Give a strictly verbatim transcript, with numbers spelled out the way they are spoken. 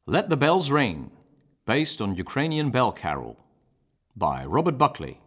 Let the Bells Ring, based on Ukrainian bell carol, by Robert Buckley.